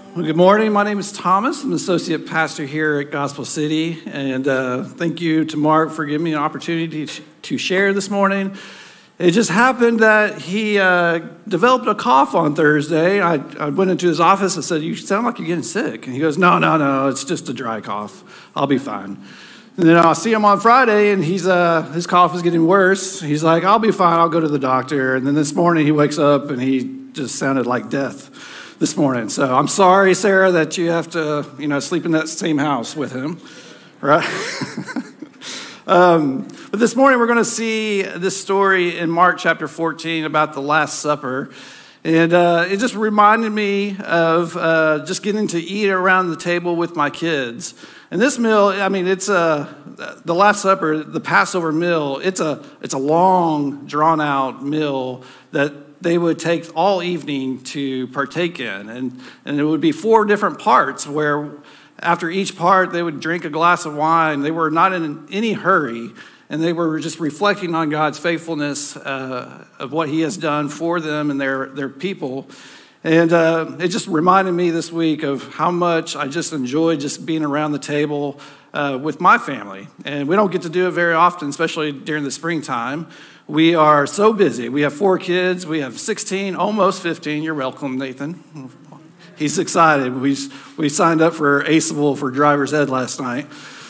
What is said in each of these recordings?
Well, good morning. My name is Thomas. I'm the associate pastor here at Gospel City, and thank you to Mark for giving me an opportunity to share this morning. It just happened that he developed a cough on Thursday. I went into his office and said, "You sound like you're getting sick." And he goes, No, it's just a dry cough. I'll be fine. And then I'll see him on Friday, and his cough is getting worse. He's like, "I'll be fine. I'll go to the doctor." And then this morning he wakes up, and he just sounded like death this morning. So I'm sorry, Sarah, that you have to, sleep in that same house with him, right? But this morning we're going to see this story in Mark chapter 14 about the Last Supper. And it just reminded me of just getting to eat around the table with my kids. And this meal, it's the Last Supper, the Passover meal. It's a long, drawn-out meal that they would take all evening to partake in. And it would be 4 different parts where after each part they would drink a glass of wine. They were not in any hurry, and they were just reflecting on God's faithfulness of what he has done for them and their people. And it just reminded me this week of how much I just enjoy just being around the table with my family. And we don't get to do it very often, especially during the springtime. We are so busy. We have 4 kids. We have 16, almost 15. You're welcome, Nathan. He's excited. We signed up for ACEable for driver's ed last night.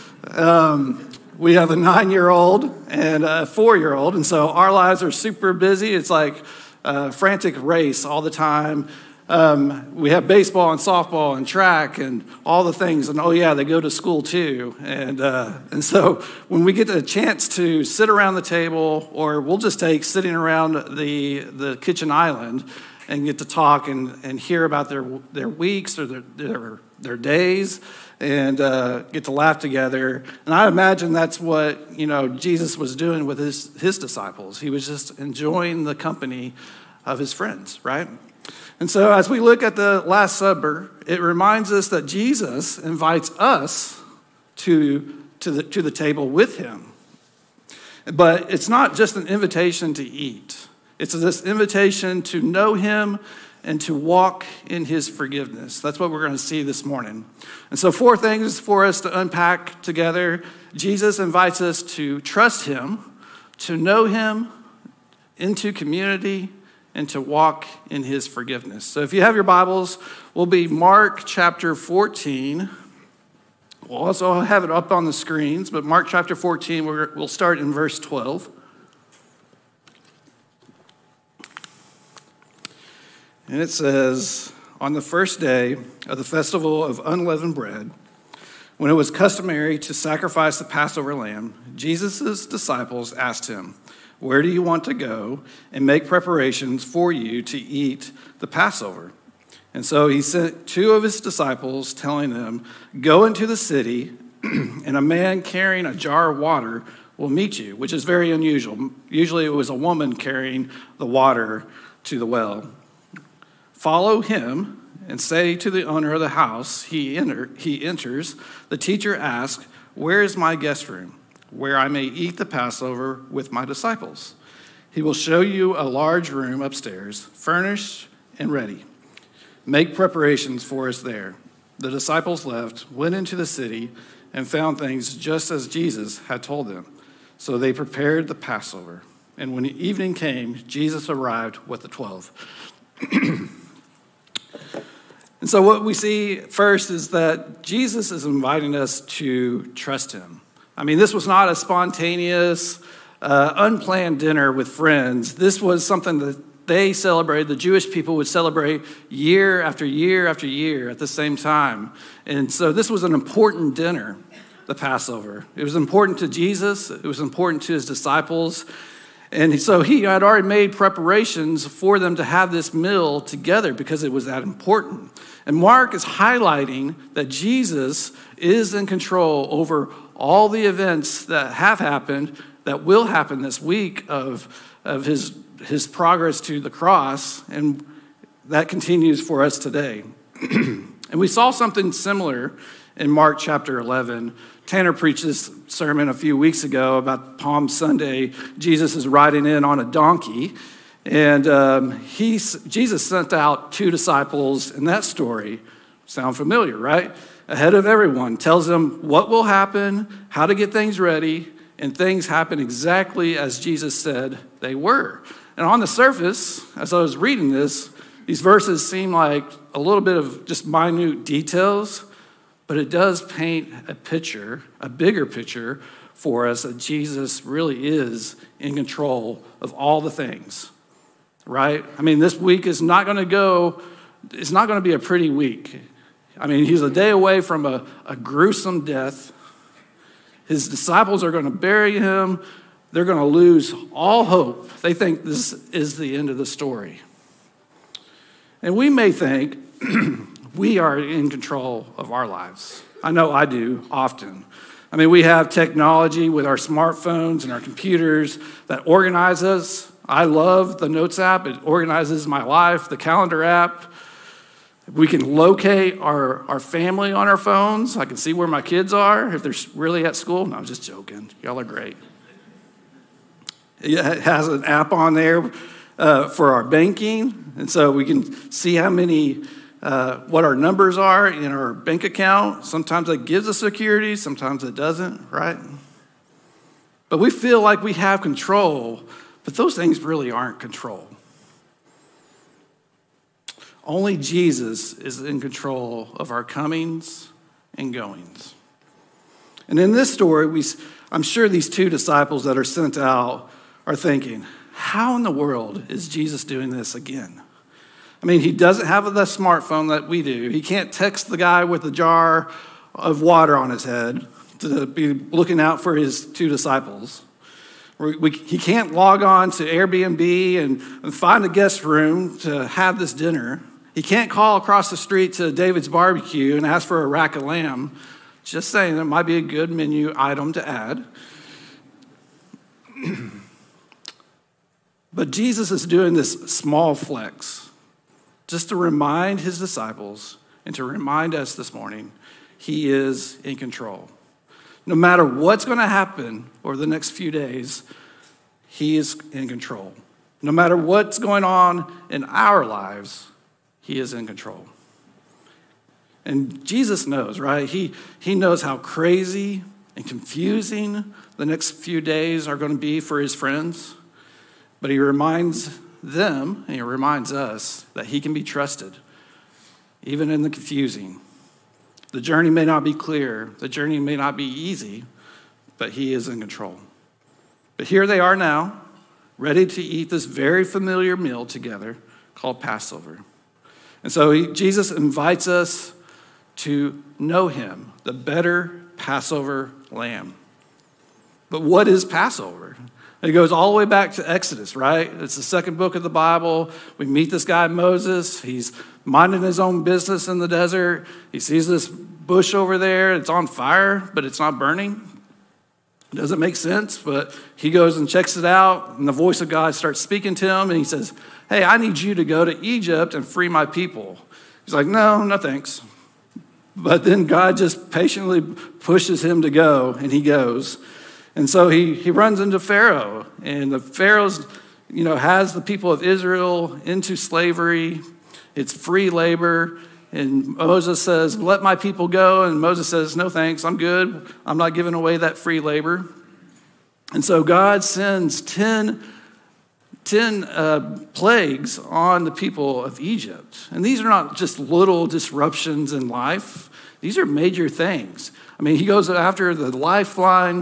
We have a 9-year-old and a 4-year-old, and so our lives are super busy. It's like a frantic race all the time. We have baseball and softball and track and all the things, and they go to school too. And so when we get a chance to sit around the table, or we'll just take sitting around the kitchen island and get to talk and hear about their weeks or their days, and get to laugh together. And I imagine that's what Jesus was doing with his disciples. He was just enjoying the company of his friends, right? And so as we look at the Last Supper, it reminds us that Jesus invites us to the table with him. But it's not just an invitation to eat. It's this invitation to know him and to walk in his forgiveness. That's what we're going to see this morning. And so 4 things for us to unpack together. Jesus invites us to trust him, to know him, into community, and to walk in his forgiveness. So if you have your Bibles, we'll be Mark chapter 14. We'll also have it up on the screens, but Mark chapter 14, we'll start in verse 12. And it says, "On the first day of the festival of unleavened bread, when it was customary to sacrifice the Passover lamb, Jesus' disciples asked him, 'Where do you want to go and make preparations for you to eat the Passover?' And so he sent 2 of his disciples, telling them, 'Go into the city, and a man carrying a jar of water will meet you,'" which is very unusual. Usually it was a woman carrying the water to the well. "Follow him and say to the owner of the house he enters, 'The teacher asks, where is my guest room, where I may eat the Passover with my disciples? He will show you a large room upstairs, furnished and ready. Make preparations for us there.' The disciples left, went into the city, and found things just as Jesus had told them. So they prepared the Passover. And when the evening came, Jesus arrived with the 12. And so what we see first is that Jesus is inviting us to trust him. This was not a spontaneous, unplanned dinner with friends. This was something that they celebrated, the Jewish people would celebrate year after year after year at the same time. And so this was an important dinner, the Passover. It was important to Jesus. It was important to his disciples. And so he had already made preparations for them to have this meal together because it was that important. And Mark is highlighting that Jesus is in control over all the events that have happened, that will happen this week of his progress to the cross, and that continues for us today. And we saw something similar in Mark chapter 11. Tanner preached this sermon a few weeks ago about Palm Sunday. Jesus is riding in on a donkey, and Jesus sent out 2 disciples in that story Sound familiar, right? Ahead of everyone, tells them what will happen, how to get things ready, and things happen exactly as Jesus said they were. And on the surface, as I was reading this, these verses seem like a little bit of just minute details, but it does paint a picture, a bigger picture for us that Jesus really is in control of all the things, right? I mean, this week is not going to be a pretty week. I mean, he's a day away from a gruesome death. His disciples are going to bury him. They're going to lose all hope. They think this is the end of the story. And we may think we are in control of our lives. I know I do often. I mean, we have technology with our smartphones and our computers that organize us. I love the Notes app. It organizes my life. The calendar app. We can locate our family on our phones. I can see where my kids are if they're really at school. No, I'm just joking. Y'all are great. It has an app on there for our banking. And so we can see how many, what our numbers are in our bank account. Sometimes it gives us security. Sometimes it doesn't, right? But we feel like we have control, but those things really aren't control. Only Jesus is in control of our comings and goings. And in this story, I'm sure these two disciples that are sent out are thinking, how in the world is Jesus doing this again? I mean, he doesn't have the smartphone that we do. He can't text the guy with a jar of water on his head to be looking out for his two disciples. He can't log on to Airbnb and find a guest room to have this dinner. He can't call across the street to David's Barbecue and ask for a rack of lamb. Just saying, that might be a good menu item to add. But Jesus is doing this small flex just to remind his disciples and to remind us this morning, he is in control. No matter what's going to happen over the next few days, he is in control. No matter what's going on in our lives, he is in control. And Jesus knows, right? He knows how crazy and confusing the next few days are going to be for his friends. But he reminds them, and he reminds us, that he can be trusted, even in the confusing. The journey may not be clear. The journey may not be easy, but he is in control. But here they are now, ready to eat this very familiar meal together called Passover. And so Jesus invites us to know him, the better Passover lamb. But what is Passover? It goes all the way back to Exodus, right? It's the second book of the Bible. We meet this guy, Moses. He's minding his own business in the desert. He sees this bush over there. It's on fire, but it's not burning. It doesn't make sense, but he goes and checks it out, and the voice of God starts speaking to him, and he says, hey, I need you to go to Egypt and free my people. He's like, no thanks. But then God just patiently pushes him to go, and he goes. And so he runs into Pharaoh, and the Pharaoh's, has the people of Israel into slavery. It's free labor. And Moses says, let my people go. And Moses says, no thanks, I'm good. I'm not giving away that free labor. And so God sends 10 plagues on the people of Egypt. And these are not just little disruptions in life. These are major things. I mean, he goes after the lifeline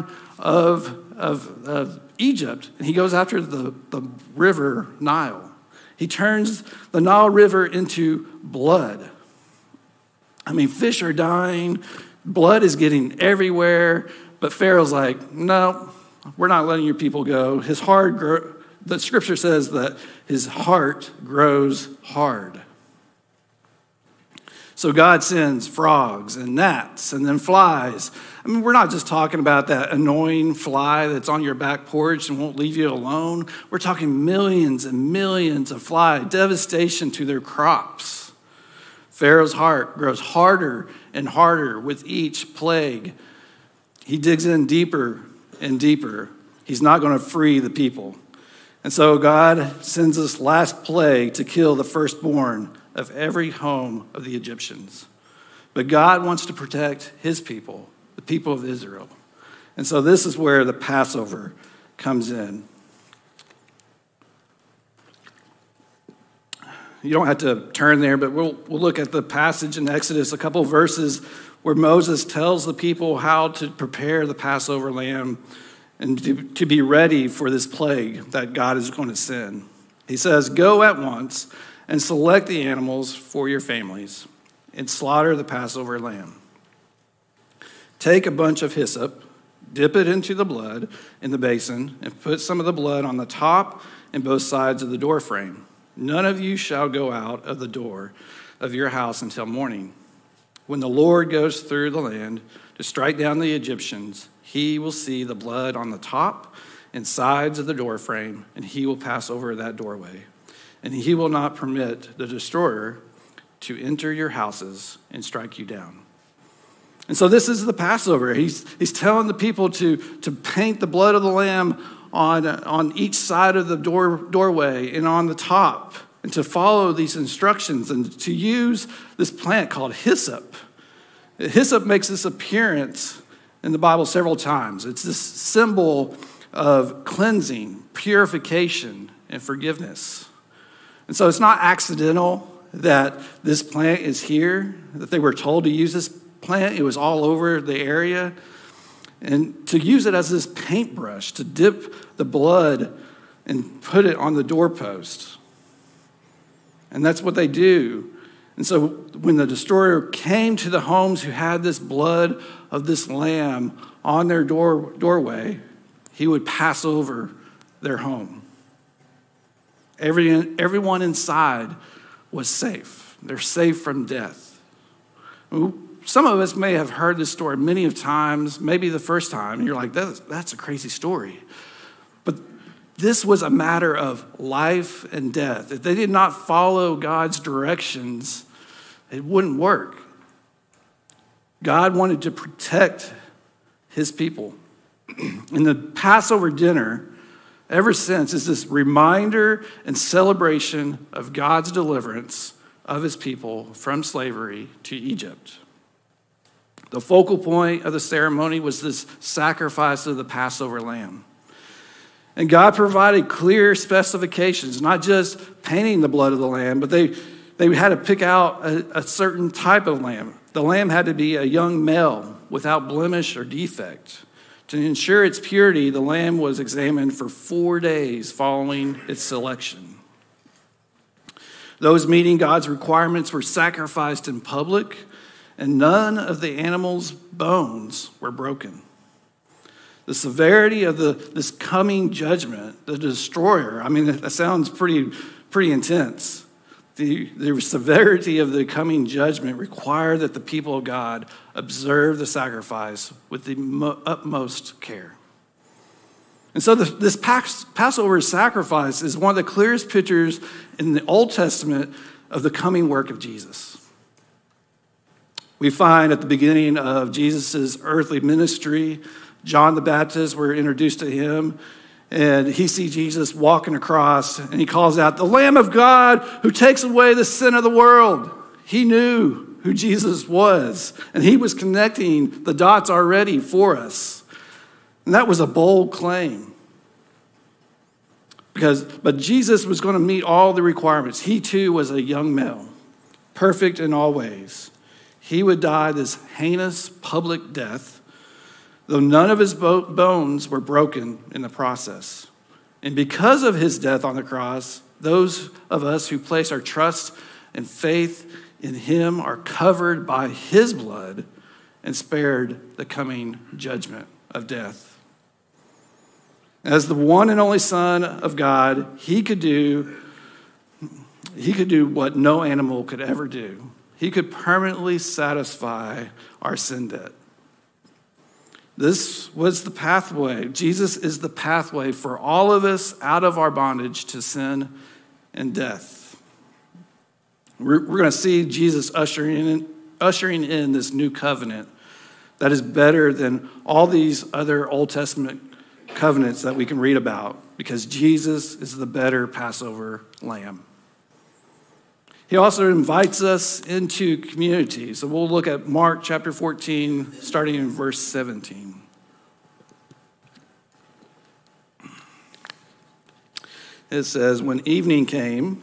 of Egypt, and he goes after the river Nile. He turns the Nile River into blood. I mean, fish are dying, blood is getting everywhere, but Pharaoh's like, no, we're not letting your people go. His heart, the scripture says that his heart grows hard. So God sends frogs and gnats and then flies. I mean, we're not just talking about that annoying fly that's on your back porch and won't leave you alone. We're talking millions and millions of flies, devastation to their crops. Pharaoh's heart grows harder and harder with each plague. He digs in deeper and deeper. He's not going to free the people. And so God sends this last plague to kill the firstborn of every home of the Egyptians. But God wants to protect his people, the people of Israel. And so this is where the Passover comes in. You don't have to turn there, but we'll look at the passage in Exodus, a couple of verses where Moses tells the people how to prepare the Passover lamb and to be ready for this plague that God is going to send. He says, "Go at once and select the animals for your families and slaughter the Passover lamb. Take a bunch of hyssop, dip it into the blood in the basin, and put some of the blood on the top and both sides of the door frame. None of you shall go out of the door of your house until morning. When the Lord goes through the land to strike down the Egyptians, he will see the blood on the top and sides of the door frame, and he will pass over that doorway. And he will not permit the destroyer to enter your houses and strike you down." And so this is the Passover. He's telling the people to paint the blood of the lamb on each side of the doorway and on the top, and to follow these instructions and to use this plant called hyssop. Hyssop makes this appearance in the Bible several times. It's this symbol of cleansing, purification, and forgiveness. And so it's not accidental that this plant is here, that they were told to use this plant. It was all over the area. And to use it as this paintbrush, to dip the blood and put it on the doorpost. And that's what they do. And so when the destroyer came to the homes who had this blood of this lamb on their doorway, he would pass over their home. Everyone inside was safe. They're safe from death. Some of us may have heard this story many of times, maybe the first time, and you're like, that's a crazy story. But this was a matter of life and death. If they did not follow God's directions, it wouldn't work. God wanted to protect his people. And the Passover dinner, ever since, is this reminder and celebration of God's deliverance of his people from slavery to Egypt. The focal point of the ceremony was this sacrifice of the Passover lamb. And God provided clear specifications, not just painting the blood of the lamb, but they had to pick out a certain type of lamb. The lamb had to be a young male without blemish or defect. To ensure its purity, the lamb was examined for 4 days following its selection. Those meeting God's requirements were sacrificed in public, and none of the animal's bones were broken. The severity of this coming judgment, the destroyer, I mean, that sounds pretty intense. The severity of the coming judgment required that the people of God observe the sacrifice with the utmost care. And so this Passover sacrifice is one of the clearest pictures in the Old Testament of the coming work of Jesus. We find at the beginning of Jesus' earthly ministry, John the Baptist, we're introduced to him, and he sees Jesus walking across, and he calls out, "The Lamb of God who takes away the sin of the world." He knew who Jesus was, and he was connecting the dots already for us. And that was a bold claim. But Jesus was going to meet all the requirements. He too was a young male, perfect in all ways. He would die this heinous public death, though none of his bones were broken in the process. And because of his death on the cross, those of us who place our trust and faith in him are covered by his blood and spared the coming judgment of death. As the one and only Son of God, he could do what no animal could ever do. He could permanently satisfy our sin debt. This was the pathway. Jesus is the pathway for all of us out of our bondage to sin and death. We're going to see Jesus ushering in this new covenant that is better than all these other Old Testament covenants that we can read about, because Jesus is the better Passover lamb. He also invites us into community. So we'll look at Mark chapter 14, starting in verse 17. It says, when evening came,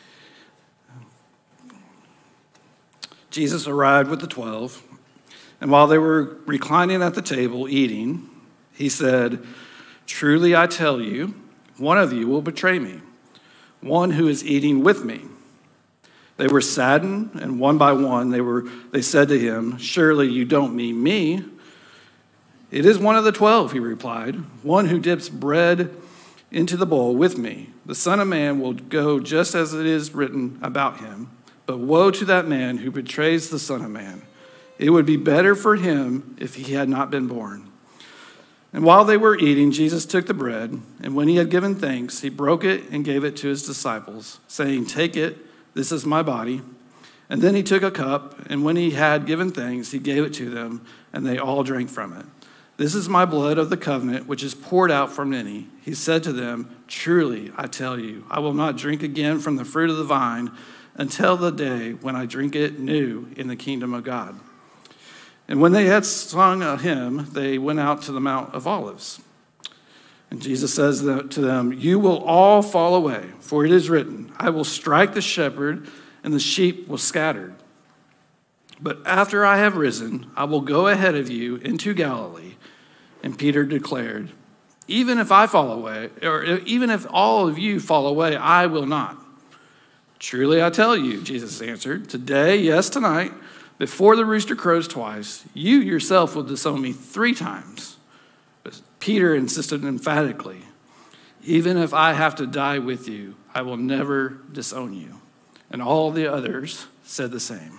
Jesus arrived with the 12, and while they were reclining at the table eating, he said, truly I tell you, one of you will betray me, one who is eating with me. They were saddened, and one by one they said to him, surely you don't mean me. It is one of the 12, he replied, one who dips bread into the bowl with me. The Son of Man will go just as it is written about him. But woe to that man who betrays the Son of Man. It would be better for him if he had not been born. And while they were eating, Jesus took the bread, and when he had given thanks, he broke it and gave it to his disciples, saying, take it, this is my body. And then he took a cup, and when he had given thanks, he gave it to them, and they all drank from it. This is my blood of the covenant, which is poured out for many. He said to them, truly, I tell you, I will not drink again from the fruit of the vine until the day when I drink it new in the kingdom of God. And when they had sung a hymn, they went out to the Mount of Olives. And Jesus says to them, you will all fall away, for it is written, I will strike the shepherd, and the sheep will scatter. But after I have risen, I will go ahead of you into Galilee. And Peter declared, even if I fall away, or even if all of you fall away, I will not. Truly I tell you, Jesus answered, today, yes, tonight, before the rooster crows twice, you yourself will disown me 3 times. But Peter insisted emphatically, even if I have to die with you, I will never disown you. And all the others said the same.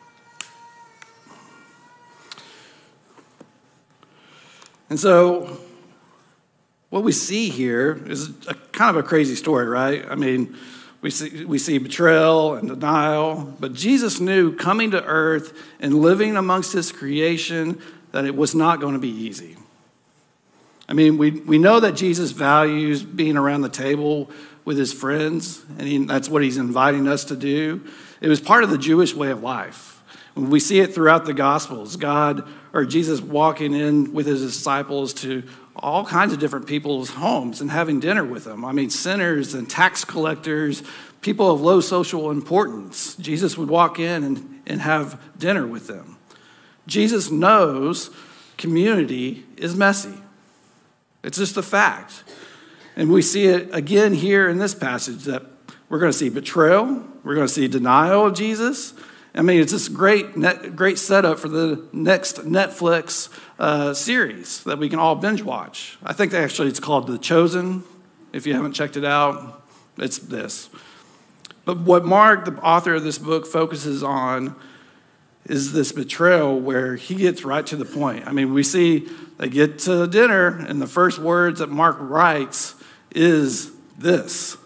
And so what we see here is kind of a crazy story, right? I mean, we see betrayal and denial, but Jesus knew coming to earth and living amongst his creation that it was not going to be easy. I mean, we know that Jesus values being around the table with his friends, and that's what he's inviting us to do. It was part of the Jewish way of life. We see it throughout the Gospels, Jesus walking in with his disciples to all kinds of different people's homes and having dinner with them. I mean, sinners and tax collectors, people of low social importance. Jesus would walk in and have dinner with them. Jesus knows community is messy. It's just a fact. And we see it again here in this passage that we're going to see betrayal. We're going to see denial of Jesus. I mean, it's this great setup for the next Netflix series that we can all binge watch. I think actually it's called The Chosen. If you haven't checked it out, it's this. But what Mark, the author of this book, focuses on is this betrayal where he gets right to the point. I mean, we see they get to dinner, and the first words that Mark writes is this.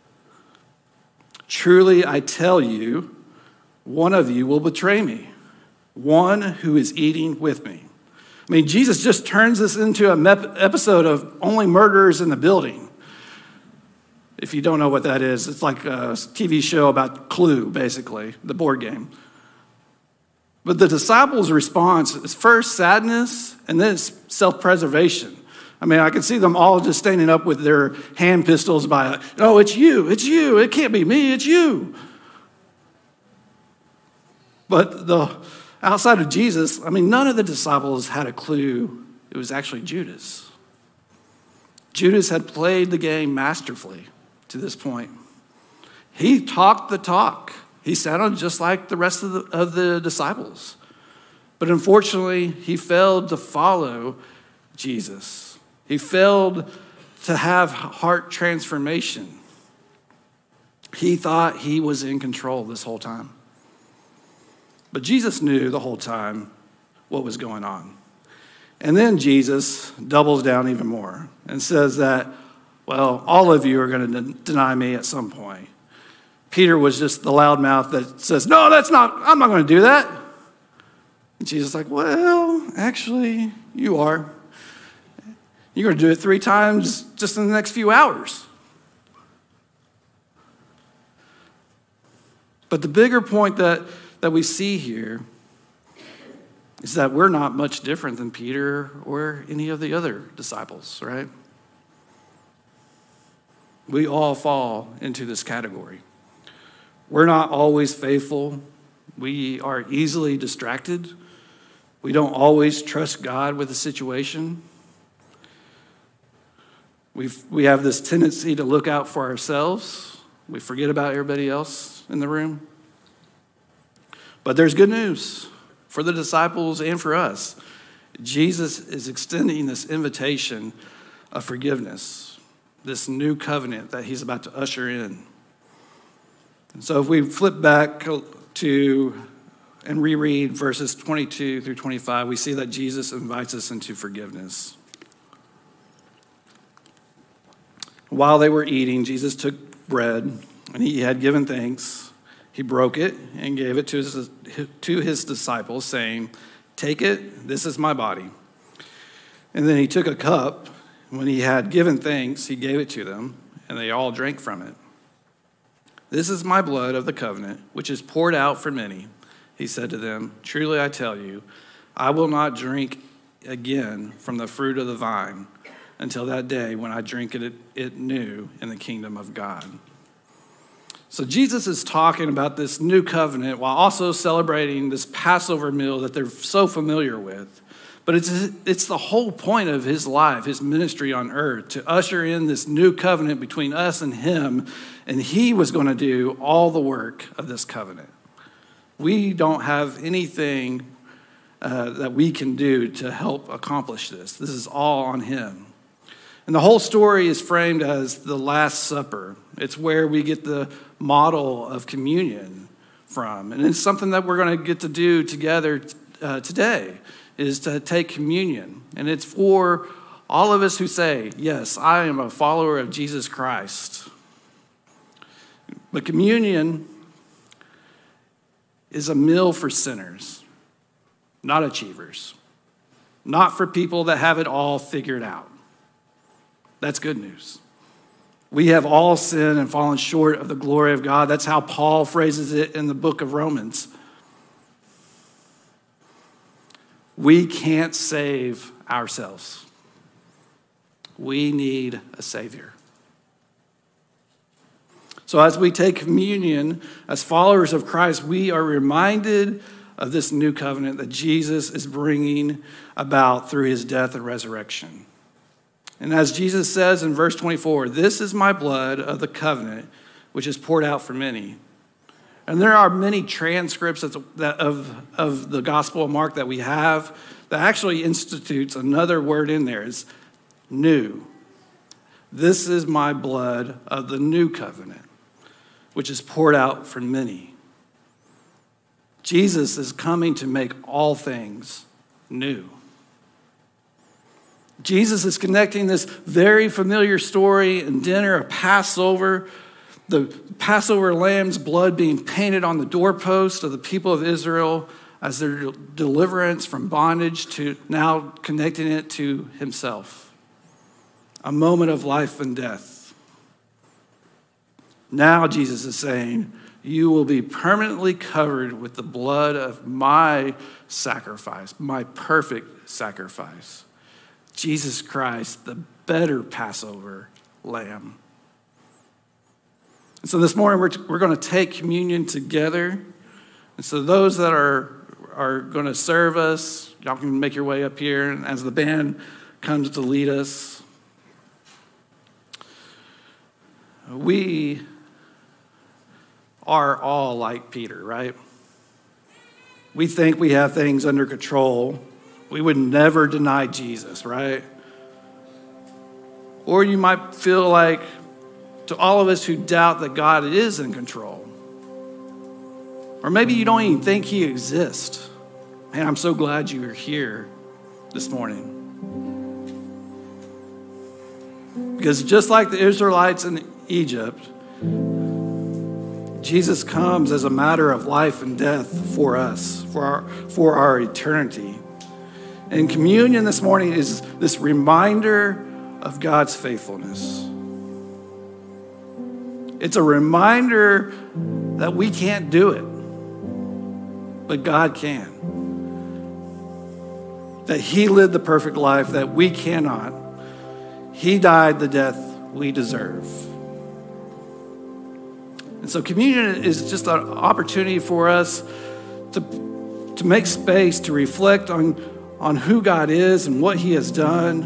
Truly, I tell you, one of you will betray me, one who is eating with me. I mean, Jesus just turns this into an episode of Only Murderers in the Building. If you don't know what that is, it's like a TV show about Clue, basically, the board game. But the disciples' response is first sadness, and then it's self-preservation. I mean, I can see them all just standing up with their hand pistols by, oh, it's you, it can't be me, it's you. But outside of Jesus, I mean, none of the disciples had a clue it was actually Judas. Judas had played the game masterfully to this point. He talked the talk. He sounded just like the rest of the disciples. But unfortunately, he failed to follow Jesus. He failed to have heart transformation. He thought he was in control this whole time. But Jesus knew the whole time what was going on. And then Jesus doubles down even more and says that, well, all of you are going to deny me at some point. Peter was just the loudmouth that says, no, I'm not going to do that. And Jesus is like, well, actually, you are. You're going to do it 3 times just in the next few hours. But the bigger point that we see here is that we're not much different than Peter or any of the other disciples, right? We all fall into this category. We're not always faithful. We are easily distracted. We don't always trust God with a situation. We have this tendency to look out for ourselves. We forget about everybody else in the room. But there's good news for the disciples and for us. Jesus is extending this invitation of forgiveness, this new covenant that he's about to usher in. And so if we flip back to and reread verses 22 through 25, we see that Jesus invites us into forgiveness. While they were eating, Jesus took bread, and he had given thanks. He broke it and gave it to his disciples, saying, "Take it, this is my body." And then he took a cup. When he had given thanks, he gave it to them, and they all drank from it. "This is my blood of the covenant, which is poured out for many," he said to them. "Truly I tell you, I will not drink again from the fruit of the vine until that day when I drink it new in the kingdom of God." So Jesus is talking about this new covenant while also celebrating this Passover meal that they're so familiar with. But it's the whole point of his life, his ministry on earth, to usher in this new covenant between us and him, and he was going to do all the work of this covenant. We don't have anything that we can do to help accomplish this. This is all on him. And the whole story is framed as the Last Supper. It's where we get the model of communion from. And it's something that we're going to get to do together today, is to take communion. And it's for all of us who say, yes, I am a follower of Jesus Christ. But communion is a meal for sinners, not achievers, not for people that have it all figured out. That's good news. We have all sinned and fallen short of the glory of God. That's how Paul phrases it in the book of Romans. We can't save ourselves. We need a Savior. So as we take communion as followers of Christ, we are reminded of this new covenant that Jesus is bringing about through his death and resurrection. And as Jesus says in verse 24, "This is my blood of the covenant, which is poured out for many." And there are many transcripts of the Gospel of Mark that we have that actually institutes another word in there. It's new. This is my blood of the new covenant, which is poured out for many. Jesus is coming to make all things new. Jesus is connecting this very familiar story and dinner of Passover, the Passover lamb's blood being painted on the doorpost of the people of Israel as their deliverance from bondage, to now connecting it to himself. A moment of life and death. Now Jesus is saying, you will be permanently covered with the blood of my sacrifice, my perfect sacrifice. Jesus Christ, the better Passover lamb. And so this morning we're going to take communion together. And so those that are going to serve us, y'all can make your way up here. And as the band comes to lead us, we are all like Peter, right? We think we have things under control. We would never deny Jesus, right? Or you might feel like, to all of us who doubt that God is in control, or maybe you don't even think he exists. Man, I'm so glad you are here this morning. Because just like the Israelites in Egypt, Jesus comes as a matter of life and death for us, for our eternity. And communion this morning is this reminder of God's faithfulness. It's a reminder that we can't do it, but God can. That he lived the perfect life that we cannot. He died the death we deserve. And so communion is just an opportunity for us to make space to reflect on who God is and what he has done.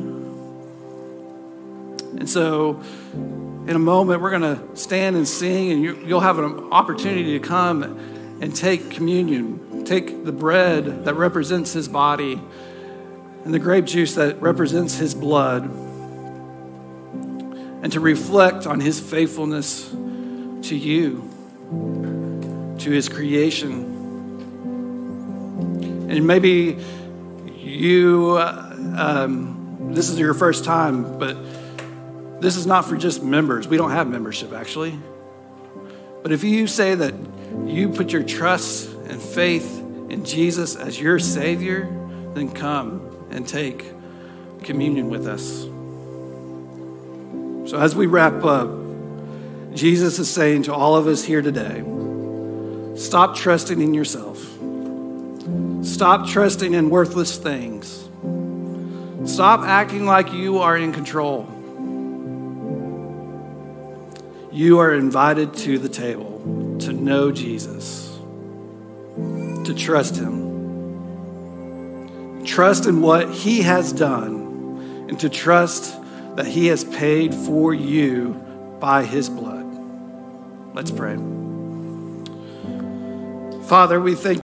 And so in a moment, we're going to stand and sing, and you'll have an opportunity to come and take communion. Take the bread that represents his body and the grape juice that represents his blood, and to reflect on his faithfulness to you, to his creation. And maybe you, this is your first time, but this is not for just members. We don't have membership, actually. But if you say that you put your trust and faith in Jesus as your Savior, then come and take communion with us. So as we wrap up, Jesus is saying to all of us here today, stop trusting in yourself. Stop trusting in worthless things. Stop acting like you are in control. You are invited to the table to know Jesus, to trust him. Trust in what he has done, and to trust that he has paid for you by his blood. Let's pray. Father, we thank